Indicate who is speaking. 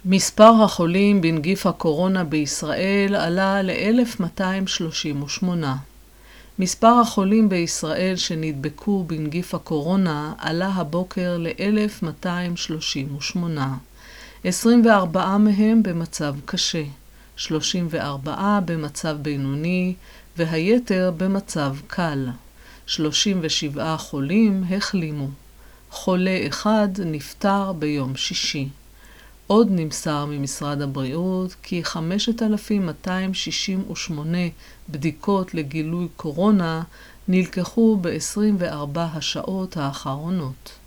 Speaker 1: מספר החולים בנגיף הקורונה בישראל עלה ל-1,238. מספר החולים בישראל שנדבקו בנגיף הקורונה עלה הבוקר ל-1,238. 24 מהם במצב קשה, 34 במצב בינוני והיתר במצב קל. 37 חולים החלימו. חולה אחד נפטר ביום שישי. עוד נמסר ממשרד הבריאות כי 5,268 בדיקות לגילוי קורונה נלקחו ב-24 השעות האחרונות.